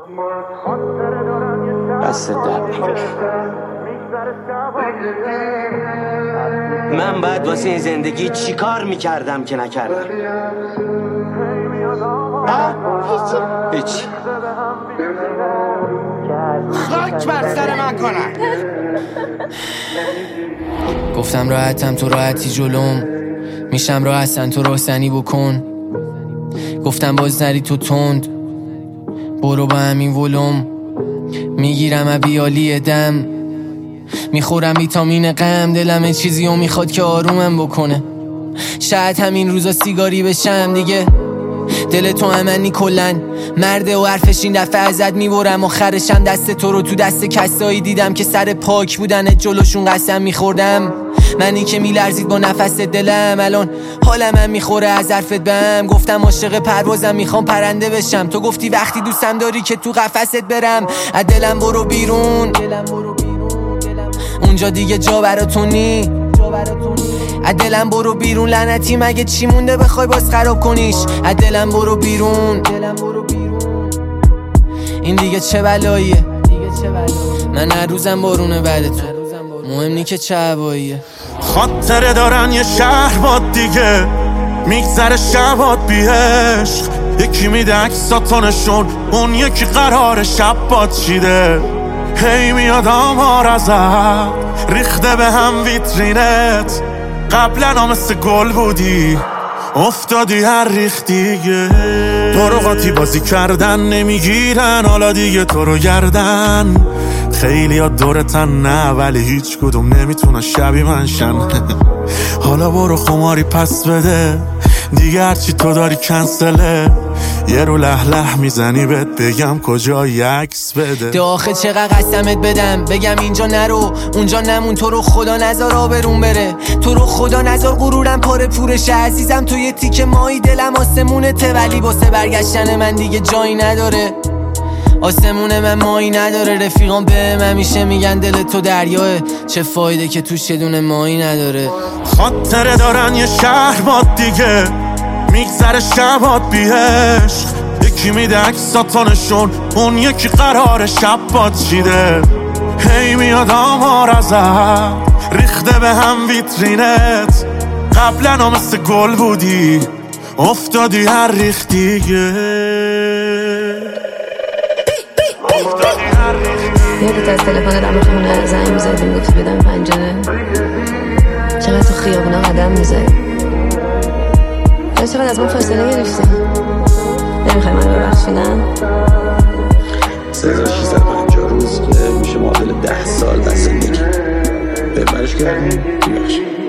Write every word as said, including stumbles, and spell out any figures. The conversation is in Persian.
دست درد نکنه. من باید واسه این زندگی چی کار میکردم که نکردم؟ ها؟ هیچی هیچی. خاک بر سر من کنن. گفتم راحتم تو راحتی جلوم، میشم راحتن تو راحتنی بکن. گفتم باز نری تو تند، برو با همین ولوم. میگیرم ابیالی دم، میخورم ویتامین غم. دلم چیزی رو میخواد که آرومم بکنه. شاید همین روزا سیگاری بشم دیگه. دل تو امنی کلن مرده و حرفش این دفعه ازت میبرم. آخرشم دست تو رو تو دست کسایی دیدم که سر پاک بودن جلوشون قسم میخوردم. منی که میلرزید با نفس دلم، الان حالم هم میخوره از حرفت بهم. گفتم عاشق پروازم میخوام پرنده بشم، تو گفتی وقتی دوستم داری که تو قفست برم. از دلم برو بیرون، اونجا دیگه جا براتون نی. از دلم برو بیرون لعنتی، مگه چی مونده بخوای باز خراب کنیش؟ از دلم برو بیرون، این دیگه چه بلاییه؟ من هر روزم بارونه بعد تو، مهم نی که چه هواییه. خاطره دارن یه شهر باد دیگه، میگذره شبات بی عشق. یکی میده عکساتونشون، اون یکی قرار شب باد چیده. هی میاد آمار ازت ریخته به هم ویترینت. قبلا مثل گل بودی افتادی هر ریخت دیگه. تو رو قاطی بازی کردن نمیگیرن، حالا دیگه تو رو گردن. خیلی ها دورتن نه، ولی هیچ کدوم نمیتونه شبیه من شن. حالا برو خماری پس بده دیگه، هرچی تو داری کنسله. یه رو لح لح میزنی بهت بگم کجای عکس بده. داخل چقدر قسمت بدم بگم اینجا نرو اونجا نمون. تو رو خدا نزار آبرون بره، تو رو خدا نزار غرورم پاره پورشه. عزیزم تو یه تیکه مایی دلم آسمونته، ولی واسه برگشتن من دیگه جایی نداره. آسمون من مایی نداره، رفیقان به من همیشه میگن دل تو دریاه. چه فایده که توش یه دونه مایی نداره. خاطره دارن یه شهر باد دیگه، میگذره شبات بی عشق. یکی میده عکساتونشون، اون یکی قرار شب باد چیده. هی میاد آمار ازت ریخته به هم ویترینت. قبلا مثل گل بودی افتادی هر ریخت دیگه. یادت از تلفن دم خونه زنگ میزدیم گفتی بدم پنجره؟ چقدر تو خیابونا قدم میزدی؟ چقدر از من فاصله گرفتی؟ نمیخوای منو ببخشیدن؟ سه هزار و ششصد و پنجاه روز میشه معادل ده سال از زندگی. ببرش کردیم میبخشیم.